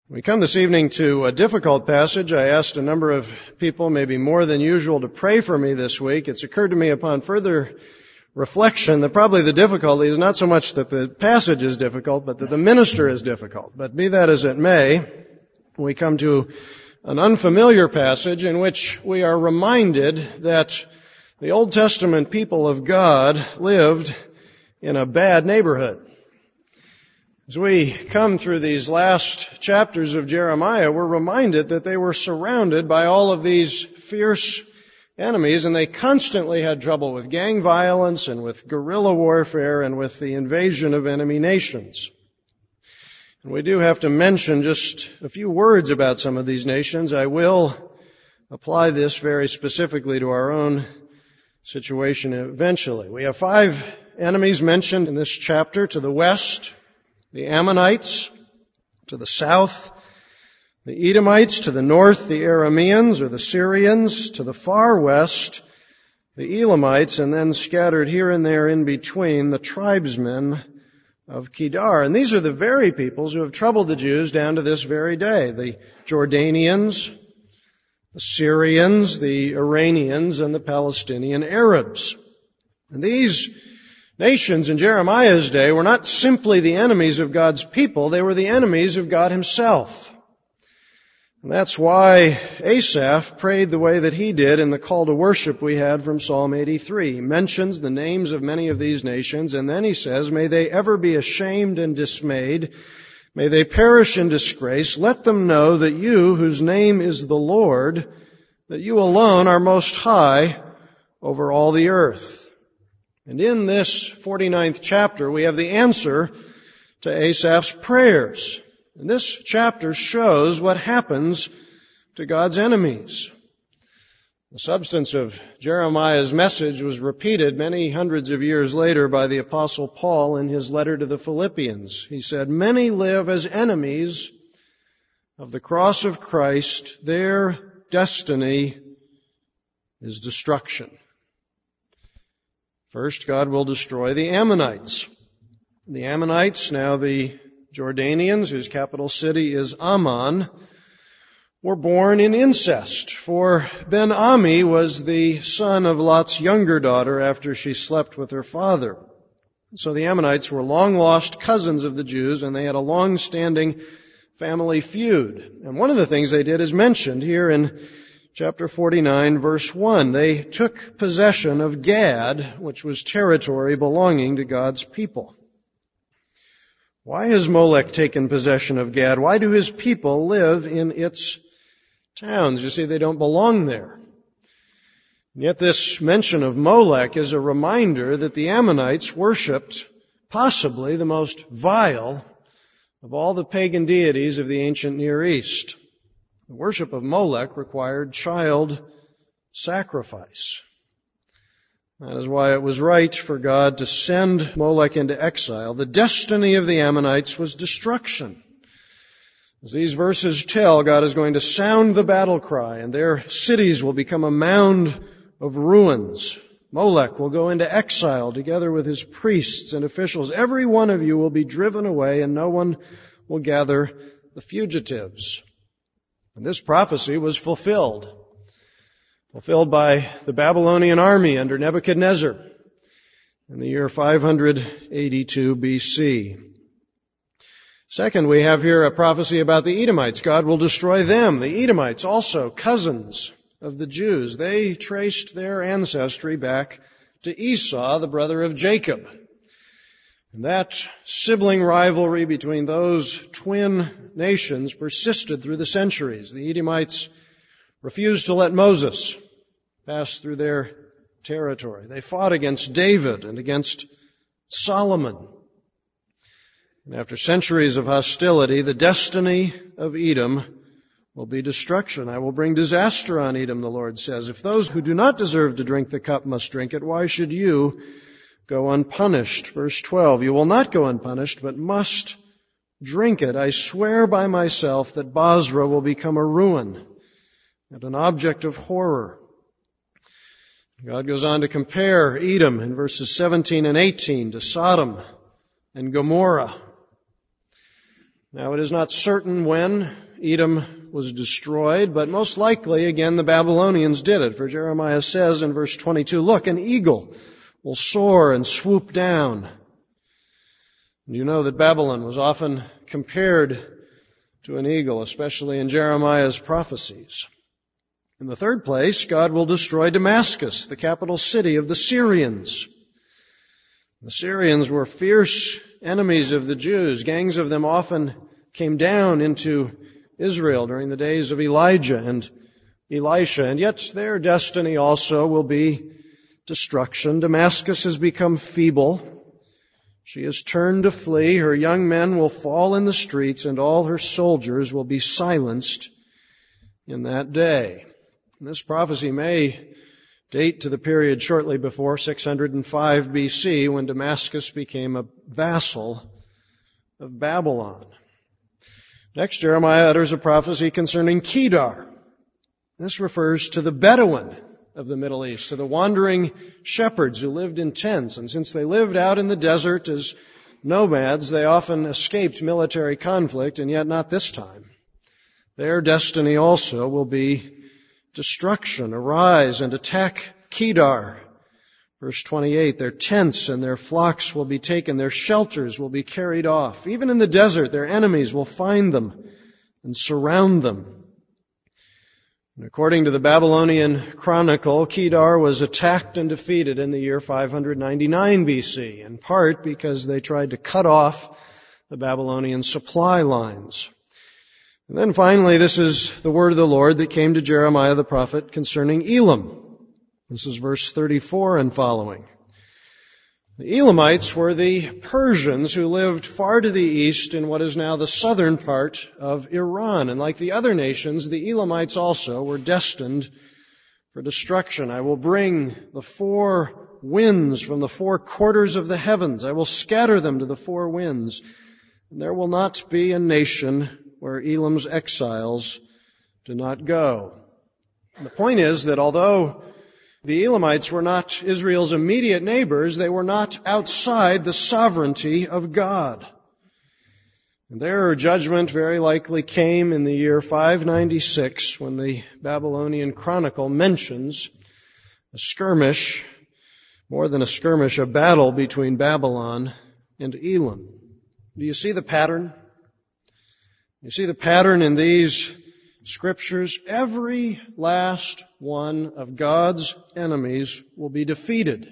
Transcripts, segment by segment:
We come this evening to a difficult passage. I asked a number of people, maybe more than usual, to pray for me this week. It's occurred to me upon further reflection that probably the difficulty is not so much that the passage is difficult, but that the minister is difficult. But be that as it may, we come to an unfamiliar passage in which we are reminded that the Old Testament people of God lived in a bad neighborhood. As we come through these last chapters of Jeremiah, we're reminded that they were surrounded by all of these fierce enemies, and they constantly had trouble with gang violence and with guerrilla warfare and with the invasion of enemy nations. And we do have to mention just a few words about some of these nations. I will apply this very specifically to our own situation eventually. We have 5 enemies mentioned in this chapter: to the west, the Ammonites; to the south, the Edomites; to the north, the Arameans or the Syrians; to the far west, the Elamites; and then scattered here and there in between, the tribesmen of Kedar. And these are the very peoples who have troubled the Jews down to this very day: the Jordanians, the Syrians, the Iranians, and the Palestinian Arabs. And these nations in Jeremiah's day were not simply the enemies of God's people, they were the enemies of God Himself. And that's why Asaph prayed the way that he did in the call to worship we had from Psalm 83. He mentions the names of many of these nations, and then he says, "May they ever be ashamed and dismayed. May they perish in disgrace. Let them know that you, whose name is the Lord, that you alone are most high over all the earth." And in this 49th chapter, we have the answer to Asaph's prayers. And this chapter shows what happens to God's enemies. The substance of Jeremiah's message was repeated many hundreds of years later by the Apostle Paul in his letter to the Philippians. He said, "Many live as enemies of the cross of Christ. Their destiny is destruction." First, God will destroy the Ammonites. The Ammonites, now the Jordanians, whose capital city is Amman, were born in incest, for Ben-Ami was the son of Lot's younger daughter after she slept with her father. So the Ammonites were long-lost cousins of the Jews, and they had a long-standing family feud. And one of the things they did is mentioned here in Chapter 49, verse 1. They took possession of Gad, which was territory belonging to God's people. Why has Molech taken possession of Gad? Why do his people live in its towns? You see, they don't belong there. And yet this mention of Molech is a reminder that the Ammonites worshipped possibly the most vile of all the pagan deities of the ancient Near East. The worship of Molech required child sacrifice. That is why it was right for God to send Molech into exile. The destiny of the Ammonites was destruction. As these verses tell, God is going to sound the battle cry, and their cities will become a mound of ruins. Molech will go into exile together with his priests and officials. Every one of you will be driven away, and no one will gather the fugitives. And this prophecy was fulfilled by the Babylonian army under Nebuchadnezzar in the year 582 BC. Second, we have here a prophecy about the Edomites. God will destroy them. The Edomites, also cousins of the Jews, they traced their ancestry back to Esau, the brother of Jacob. And that sibling rivalry between those twin nations persisted through the centuries. The Edomites refused to let Moses pass through their territory. They fought against David and against Solomon. And after centuries of hostility, the destiny of Edom will be destruction. "I will bring disaster on Edom," the Lord says. "If those who do not deserve to drink the cup must drink it, why should you go unpunished?" Verse 12, "You will not go unpunished, but must drink it. I swear by myself that Bozrah will become a ruin and an object of horror." God goes on to compare Edom in verses 17 and 18 to Sodom and Gomorrah. Now, it is not certain when Edom was destroyed, but most likely, again, the Babylonians did it. For Jeremiah says in verse 22, "Look, an eagle will soar and swoop down." And you know that Babylon was often compared to an eagle, especially in Jeremiah's prophecies. In the third place, God will destroy Damascus, the capital city of the Syrians. The Syrians were fierce enemies of the Jews. Gangs of them often came down into Israel during the days of Elijah and Elisha, and yet their destiny also will be destruction. Damascus has become feeble. She has turned to flee. Her young men will fall in the streets, and all her soldiers will be silenced in that day. And this prophecy may date to the period shortly before 605 BC, when Damascus became a vassal of Babylon. Next, Jeremiah utters a prophecy concerning Kedar. This refers to the Bedouin of the Middle East, to the wandering shepherds who lived in tents. And since they lived out in the desert as nomads, they often escaped military conflict, and yet not this time. Their destiny also will be destruction. Arise and attack Kedar. Verse 28, their tents and their flocks will be taken, their shelters will be carried off. Even in the desert, their enemies will find them and surround them. And according to the Babylonian Chronicle, Kedar was attacked and defeated in the year 599 BC, in part because they tried to cut off the Babylonian supply lines. And then finally, this is the word of the Lord that came to Jeremiah the prophet concerning Elam. This is verse 34 and following. The Elamites were the Persians who lived far to the east in what is now the southern part of Iran. And like the other nations, the Elamites also were destined for destruction. I will bring the four winds from the four quarters of the heavens. I will scatter them to the four winds. And there will not be a nation where Elam's exiles do not go. And the point is that although the Elamites were not Israel's immediate neighbors, they were not outside the sovereignty of God. And their judgment very likely came in the year 596, when the Babylonian Chronicle mentions a skirmish, more than a skirmish, a battle between Babylon and Elam. Do you see the pattern? You see the pattern in these Scriptures. Every last one of God's enemies will be defeated.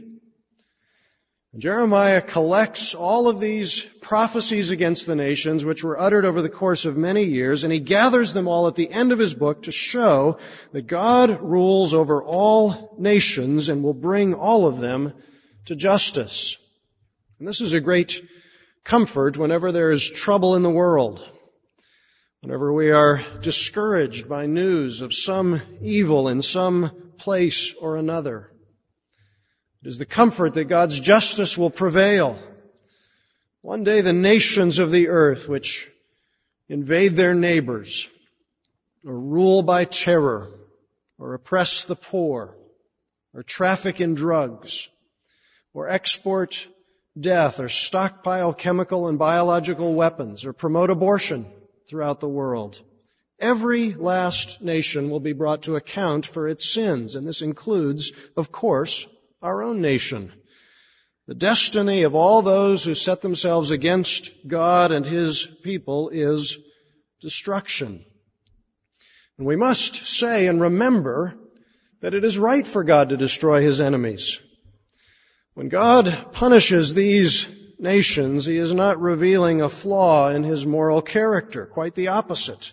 And Jeremiah collects all of these prophecies against the nations, which were uttered over the course of many years, and he gathers them all at the end of his book to show that God rules over all nations and will bring all of them to justice. And this is a great comfort whenever there is trouble in the world. Whenever we are discouraged by news of some evil in some place or another, it is the comfort that God's justice will prevail. One day the nations of the earth which invade their neighbors, or rule by terror, or oppress the poor, or traffic in drugs, or export death, or stockpile chemical and biological weapons, or promote abortion throughout the world. Every last nation will be brought to account for its sins, and this includes, of course, our own nation. The destiny of all those who set themselves against God and His people is destruction. And we must say and remember that it is right for God to destroy His enemies. When God punishes these nations, He is not revealing a flaw in His moral character. Quite the opposite.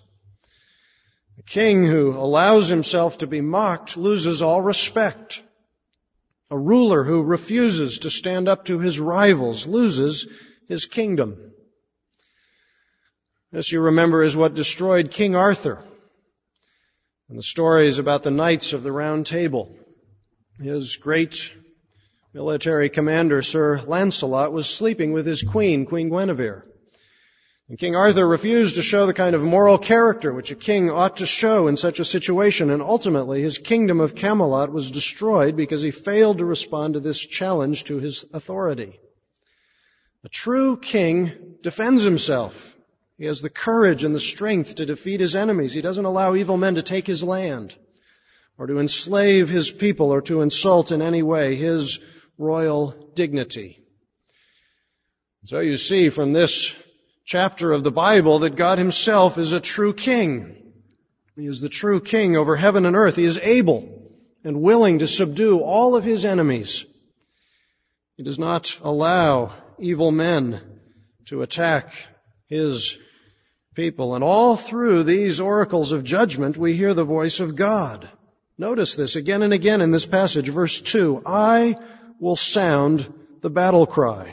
A king who allows himself to be mocked loses all respect. A ruler who refuses to stand up to his rivals loses his kingdom. This, you remember, is what destroyed King Arthur. And the stories about the Knights of the Round Table. His great military commander, Sir Lancelot, was sleeping with his queen, Queen Guinevere. And King Arthur refused to show the kind of moral character which a king ought to show in such a situation, and ultimately his kingdom of Camelot was destroyed because he failed to respond to this challenge to his authority. A true king defends himself. He has the courage and the strength to defeat his enemies. He doesn't allow evil men to take his land or to enslave his people or to insult in any way his royal dignity. So you see from this chapter of the Bible that God himself is a true king. He is the true king over heaven and earth. He is able and willing to subdue all of his enemies. He does not allow evil men to attack his people. And all through these oracles of judgment, we hear the voice of God. Notice this again and again in this passage, verse 2, I will sound the battle cry.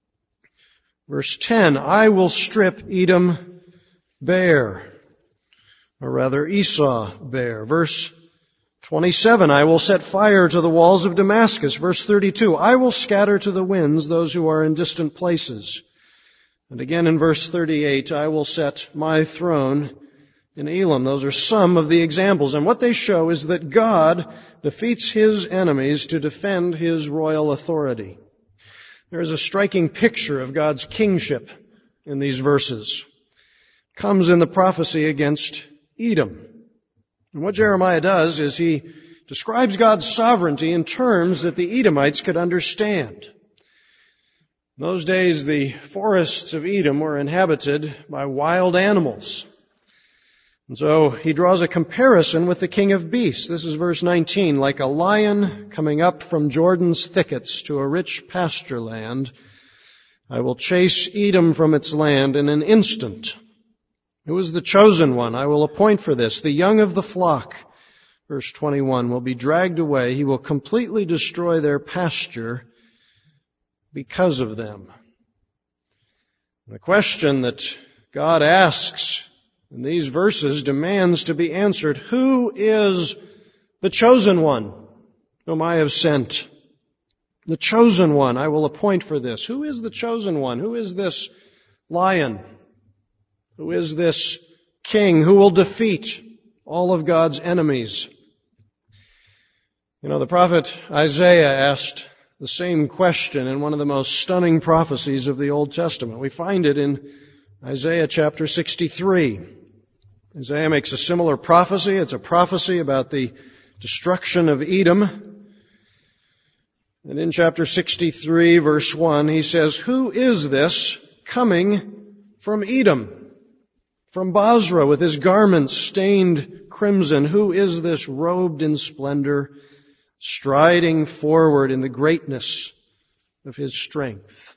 Verse 10, I will strip Edom bare, or rather Esau bare. Verse 27, I will set fire to the walls of Damascus. Verse 32, I will scatter to the winds those who are in distant places. And again in verse 38, I will set my throne in Elam. Those are some of the examples. And what they show is that God defeats his enemies to defend his royal authority. There is a striking picture of God's kingship in these verses. It comes in the prophecy against Edom. And what Jeremiah does is he describes God's sovereignty in terms that the Edomites could understand. In those days, the forests of Edom were inhabited by wild animals. And so he draws a comparison with the king of beasts. This is verse 19. Like a lion coming up from Jordan's thickets to a rich pasture land, I will chase Edom from its land in an instant. Who is the chosen one? I will appoint for this. The young of the flock, verse 21, will be dragged away. He will completely destroy their pasture because of them. The question that God asks in these verses demands to be answered. Who is the chosen one whom I have sent? The chosen one I will appoint for this. Who is the chosen one? Who is this lion? Who is this king who will defeat all of God's enemies? You know, the prophet Isaiah asked the same question in one of the most stunning prophecies of the Old Testament. We find it in Isaiah chapter 63. Isaiah makes a similar prophecy. It's a prophecy about the destruction of Edom. And in chapter 63, verse 1, he says, Who is this coming from Edom? From Basra with his garments stained crimson? Who is this robed in splendor, striding forward in the greatness of his strength?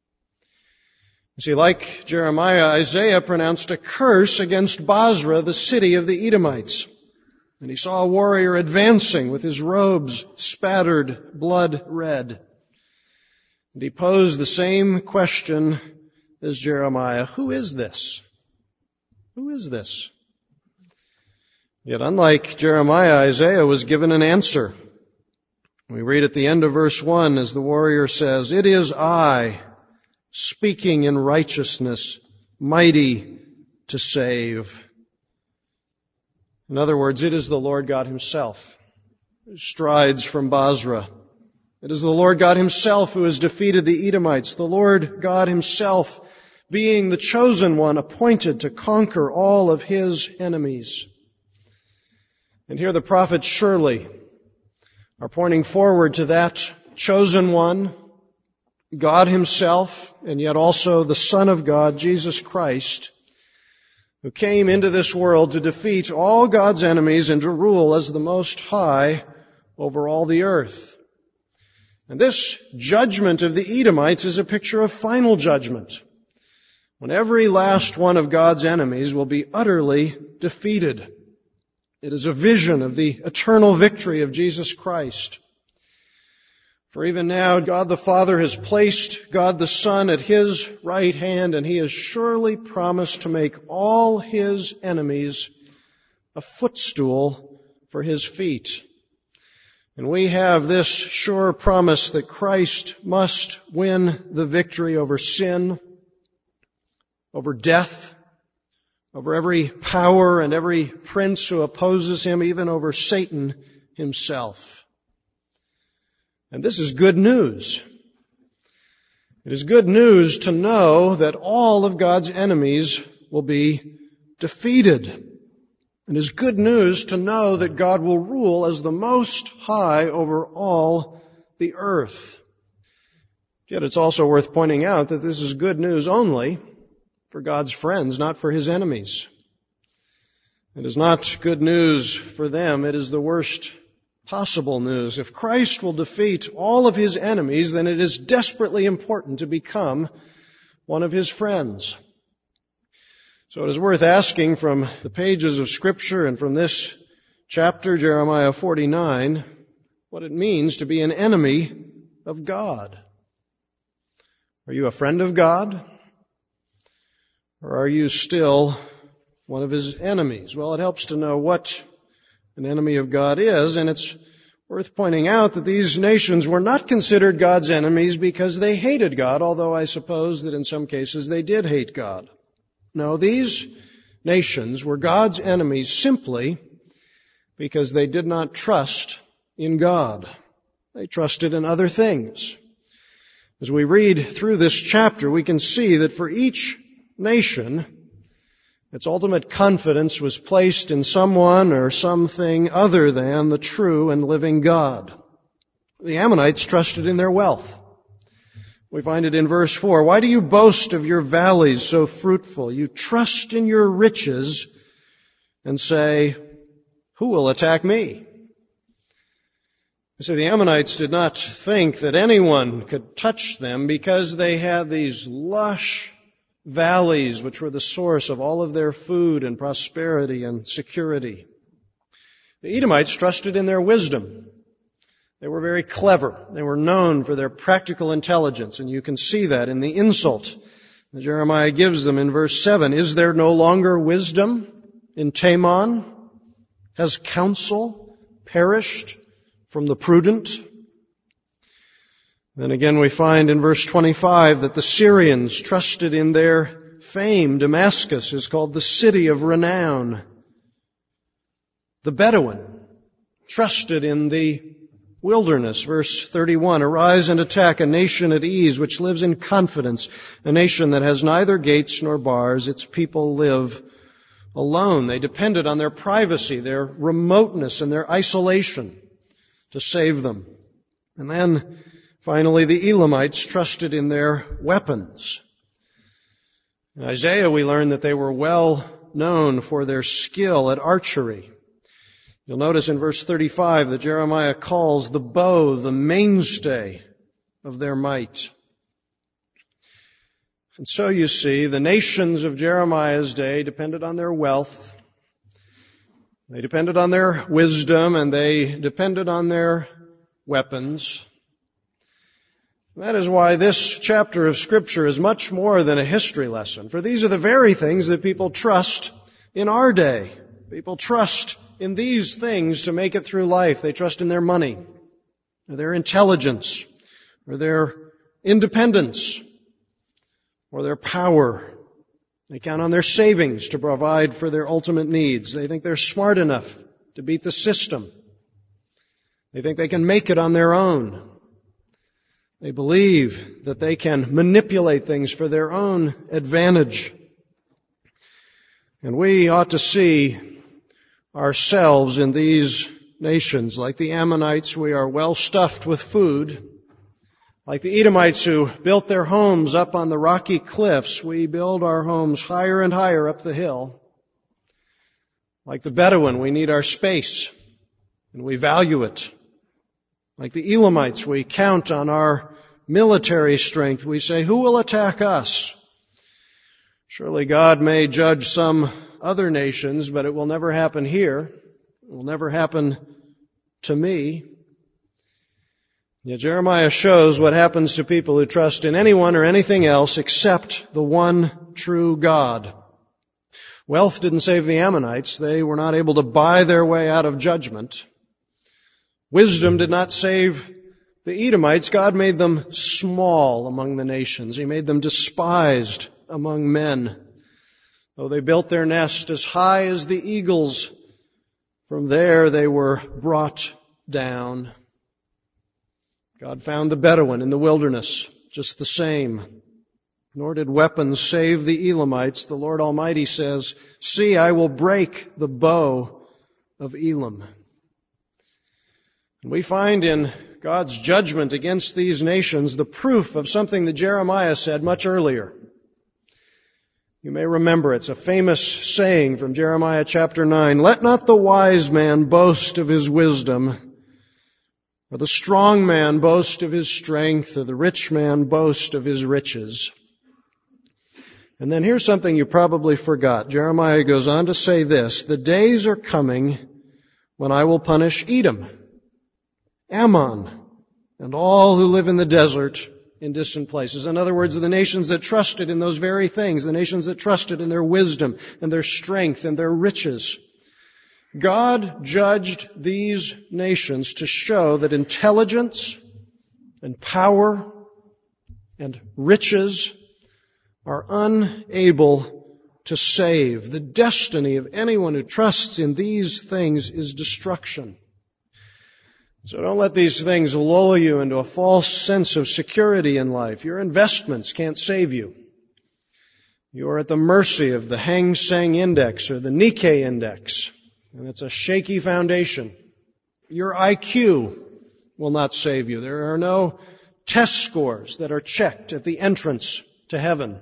You see, like Jeremiah, Isaiah pronounced a curse against Basra, the city of the Edomites. And he saw a warrior advancing with his robes spattered blood red. And he posed the same question as Jeremiah. Who is this? Who is this? Yet unlike Jeremiah, Isaiah was given an answer. We read at the end of verse 1 as the warrior says, It is I, speaking in righteousness, mighty to save. In other words, it is the Lord God himself who strides from Basra. It is the Lord God himself who has defeated the Edomites, the Lord God himself being the chosen one appointed to conquer all of his enemies. And here the prophets surely are pointing forward to that chosen one, God himself, and yet also the Son of God, Jesus Christ, who came into this world to defeat all God's enemies and to rule as the Most High over all the earth. And this judgment of the Edomites is a picture of final judgment, when every last one of God's enemies will be utterly defeated. It is a vision of the eternal victory of Jesus Christ. For even now, God the Father has placed God the Son at his right hand, and he has surely promised to make all his enemies a footstool for his feet. And we have this sure promise that Christ must win the victory over sin, over death, over every power and every prince who opposes him, even over Satan himself. And this is good news. It is good news to know that all of God's enemies will be defeated. It is good news to know that God will rule as the Most High over all the earth. Yet it's also worth pointing out that this is good news only for God's friends, not for His enemies. It is not good news for them. It is the worst possible news. If Christ will defeat all of His enemies, then it is desperately important to become one of His friends. So it is worth asking from the pages of Scripture and from this chapter, Jeremiah 49, what it means to be an enemy of God. Are you a friend of God? Or are you still one of His enemies? Well, it helps to know what an enemy of God is, and it's worth pointing out that these nations were not considered God's enemies because they hated God, although I suppose that in some cases they did hate God. No, these nations were God's enemies simply because they did not trust in God. They trusted in other things. As we read through this chapter, we can see that for each nation, its ultimate confidence was placed in someone or something other than the true and living God. The Ammonites trusted in their wealth. We find it in verse 4. Why do you boast of your valleys so fruitful? You trust in your riches and say, who will attack me? You see, the Ammonites did not think that anyone could touch them because they had these lush valleys which were the source of all of their food and prosperity and security. The Edomites trusted in their wisdom. They were very clever. They were known for their practical intelligence, and you can see that in the insult that Jeremiah gives them in verse 7. Is there no longer wisdom in Teman? Has counsel perished from the prudent? Then again we find in verse 25 that the Syrians trusted in their fame. Damascus is called the city of renown. The Bedouin trusted in the wilderness. Verse 31, arise and attack a nation at ease which lives in confidence, a nation that has neither gates nor bars. Its people live alone. They depended on their privacy, their remoteness, and their isolation to save them. And then finally, the Elamites trusted in their weapons. In Isaiah, we learn that they were well known for their skill at archery. You'll notice in verse 35 that Jeremiah calls the bow the mainstay of their might. And so you see, the nations of Jeremiah's day depended on their wealth, they depended on their wisdom, and they depended on their weapons. That is why this chapter of Scripture is much more than a history lesson, for these are the very things that people trust in our day. People trust in these things to make it through life. They trust in their money, or their intelligence, or their independence, or their power. They count on their savings to provide for their ultimate needs. They think they're smart enough to beat the system. They think they can make it on their own. They believe that they can manipulate things for their own advantage. And we ought to see ourselves in these nations. Like the Ammonites, we are well stuffed with food. Like the Edomites who built their homes up on the rocky cliffs, we build our homes higher and higher up the hill. Like the Bedouin, we need our space, and we value it. Like the Elamites, we count on our military strength. We say, who will attack us? Surely God may judge some other nations, but it will never happen here. It will never happen to me. Yet Jeremiah shows what happens to people who trust in anyone or anything else except the one true God. Wealth didn't save the Ammonites. They were not able to buy their way out of judgment. Wisdom did not save the Edomites. God made them small among the nations. He made them despised among men. Though they built their nest as high as the eagles, from there they were brought down. God found the Bedouin in the wilderness just the same. nor did weapons save the Elamites. The Lord Almighty says, "See, I will break the bow of Elam." And we find in God's judgment against these nations the proof of something that Jeremiah said much earlier. You may remember, it's a famous saying from Jeremiah chapter 9, "Let not the wise man boast of his wisdom, or the strong man boast of his strength, or the rich man boast of his riches." And then here's something you probably forgot. Jeremiah goes on to say this, "The days are coming when I will punish Edom, Ammon, and all who live in the desert in distant places." In other words, the nations that trusted in those very things, the nations that trusted in their wisdom and their strength and their riches. God judged these nations to show that intelligence and power and riches are unable to save. The destiny of anyone who trusts in these things is destruction. So don't let these things lull you into a false sense of security in life. Your investments can't save you. You are at the mercy of the Hang Seng Index or the Nikkei Index, and it's a shaky foundation. Your IQ will not save you. There are no test scores that are checked at the entrance to heaven.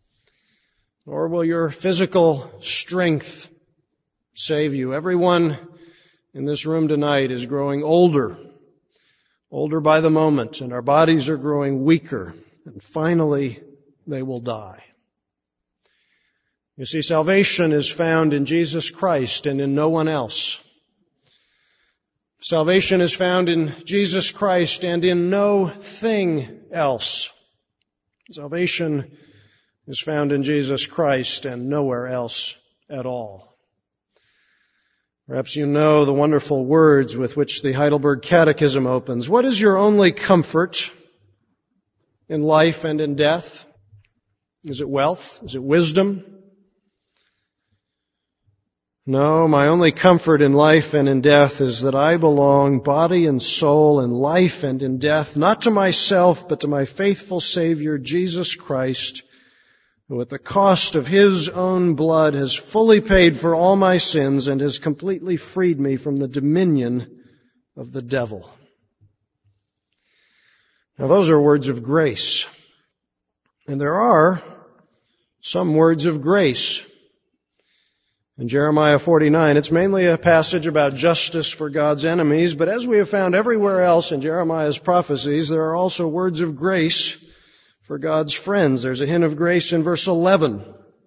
Nor will your physical strength save you. Everyone in this room tonight is growing older by the moment, and our bodies are growing weaker, and finally they will die. You see, salvation is found in Jesus Christ and in no one else. Salvation is found in Jesus Christ and in no thing else. Salvation is found in Jesus Christ and nowhere else at all. Perhaps you know the wonderful words with which the Heidelberg Catechism opens. What is your only comfort in life and in death? Is it wealth? Is it wisdom? No, my only comfort in life and in death is that I belong, body and soul, in life and in death, not to myself, but to my faithful Savior, Jesus Christ, who at the cost of His own blood has fully paid for all my sins and has completely freed me from the dominion of the devil. Now those are words of grace. And there are some words of grace. In Jeremiah 49, it's mainly a passage about justice for God's enemies, but as we have found everywhere else in Jeremiah's prophecies, there are also words of grace for God's friends. There's a hint of grace in verse 11,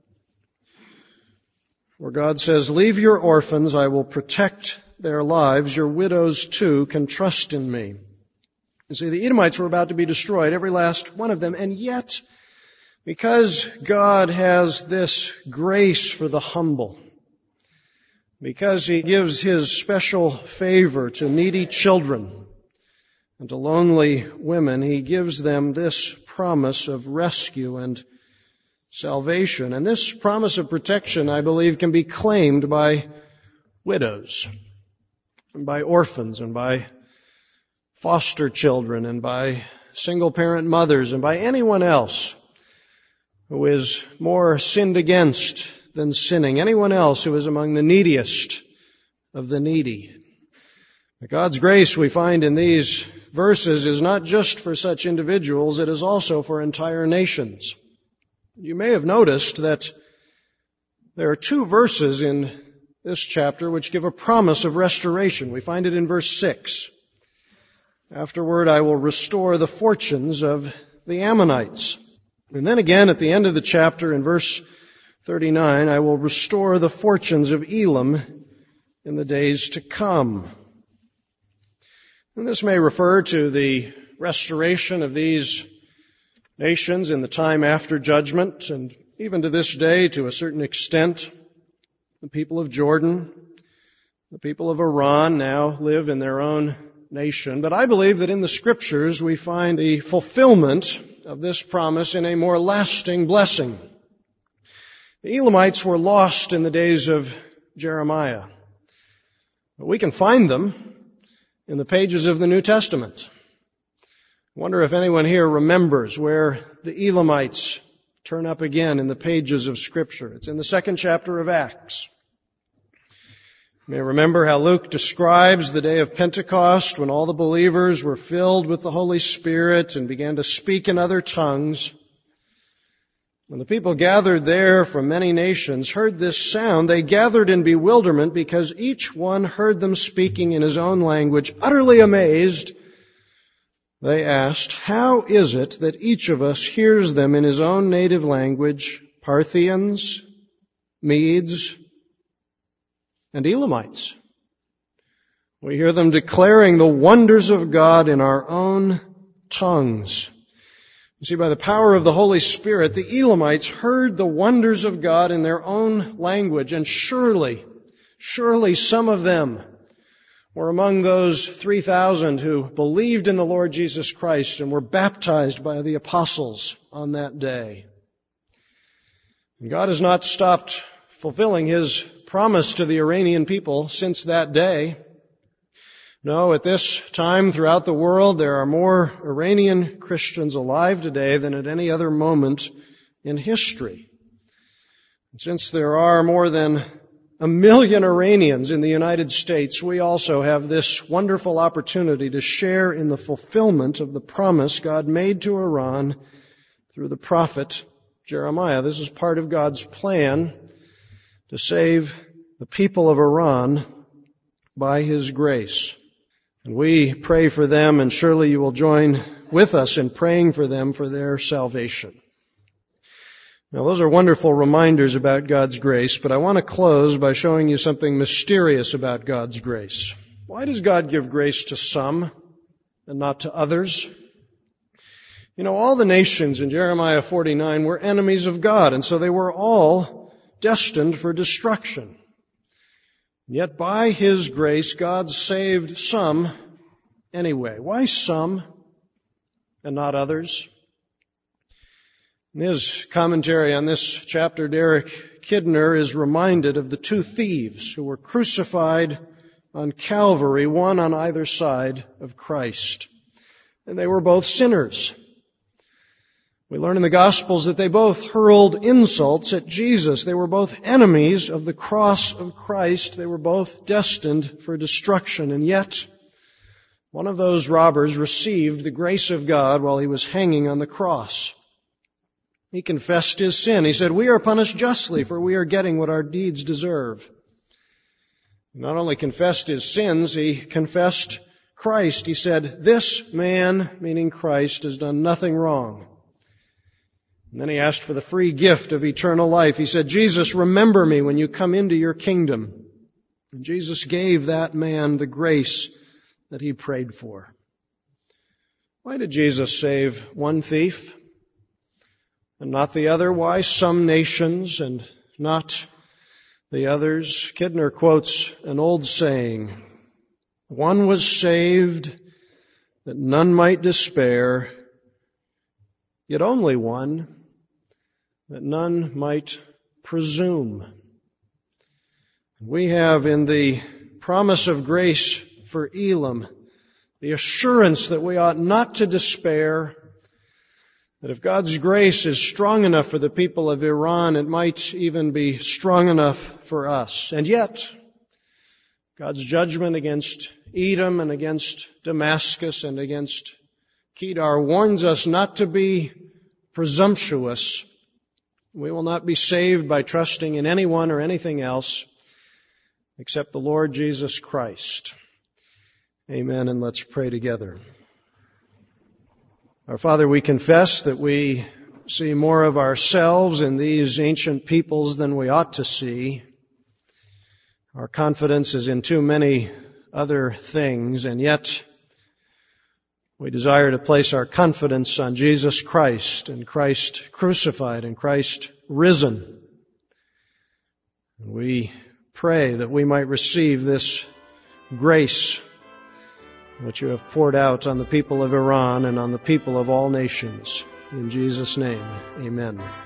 where God says, "Leave your orphans, I will protect their lives. Your widows too can trust in me." You see, the Edomites were about to be destroyed, every last one of them, and yet, because God has this grace for the humble, because He gives His special favor to needy children and to lonely women, He gives them this promise of rescue and salvation. And this promise of protection, I believe, can be claimed by widows, and by orphans, and by foster children, and by single-parent mothers, and by anyone else who is more sinned against than sinning, anyone else who is among the neediest of the needy. God's grace, we find in these verses, is not just for such individuals, it is also for entire nations. You may have noticed that there are two verses in this chapter which give a promise of restoration. We find it in verse 6. "Afterward I will restore the fortunes of the Ammonites." And then again at the end of the chapter in verse 39, "I will restore the fortunes of Elam in the days to come." And this may refer to the restoration of these nations in the time after judgment, and even to this day, to a certain extent, the people of Jordan, the people of Iran now live in their own nation. But I believe that in the Scriptures we find the fulfillment of this promise in a more lasting blessing. The Elamites were lost in the days of Jeremiah, but we can find them in the pages of the New Testament. I wonder if anyone here remembers where the Elamites turn up again in the pages of Scripture. It's in the 2nd chapter of Acts. You may remember how Luke describes the day of Pentecost when all the believers were filled with the Holy Spirit and began to speak in other tongues. When the people gathered there from many nations heard this sound, they gathered in bewilderment because each one heard them speaking in his own language. Utterly amazed, they asked, "How is it that each of us hears them in his own native language, Parthians, Medes, and Elamites? We hear them declaring the wonders of God in our own tongues." You see, by the power of the Holy Spirit, the Elamites heard the wonders of God in their own language, and surely some of them were among those 3,000 who believed in the Lord Jesus Christ and were baptized by the apostles on that day. And God has not stopped fulfilling His promise to the Iranian people since that day. No, at this time throughout the world, there are more Iranian Christians alive today than at any other moment in history. And since there are more than 1 million Iranians in the United States, we also have this wonderful opportunity to share in the fulfillment of the promise God made to Iran through the prophet Jeremiah. This is part of God's plan to save the people of Iran by His grace. And we pray for them, and surely you will join with us in praying for them for their salvation. Now, those are wonderful reminders about God's grace, but I want to close by showing you something mysterious about God's grace. Why does God give grace to some and not to others? You know, all the nations in Jeremiah 49 were enemies of God, and so they were all destined for destruction. Yet by His grace, God saved some anyway. Why some and not others? In his commentary on this chapter, Derek Kidner is reminded of the 2 thieves who were crucified on Calvary, one on either side of Christ. And they were both sinners. We learn in the Gospels that they both hurled insults at Jesus. They were both enemies of the cross of Christ. They were both destined for destruction. And yet, one of those robbers received the grace of God while he was hanging on the cross. He confessed his sin. He said, "We are punished justly, for we are getting what our deeds deserve." He not only confessed his sins, he confessed Christ. He said, "This man," meaning Christ, "has done nothing wrong." And then he asked for the free gift of eternal life. He said, "Jesus, remember me when you come into your kingdom." And Jesus gave that man the grace that he prayed for. Why did Jesus save one thief and not the other? Why some nations and not the others? Kidner quotes an old saying, "One was saved that none might despair, yet only one that none might presume." We have in the promise of grace for Elam the assurance that we ought not to despair, that if God's grace is strong enough for the people of Iran, it might even be strong enough for us. And yet, God's judgment against Edom and against Damascus and against Kedar warns us not to be presumptuous. We will not be saved by trusting in anyone or anything else except the Lord Jesus Christ. Amen, and let's pray together. Our Father, we confess that we see more of ourselves in these ancient peoples than we ought to see. Our confidence is in too many other things, and yet we desire to place our confidence on Jesus Christ and Christ crucified and Christ risen. We pray that we might receive this grace which you have poured out on the people of Iran and on the people of all nations. In Jesus' name, amen.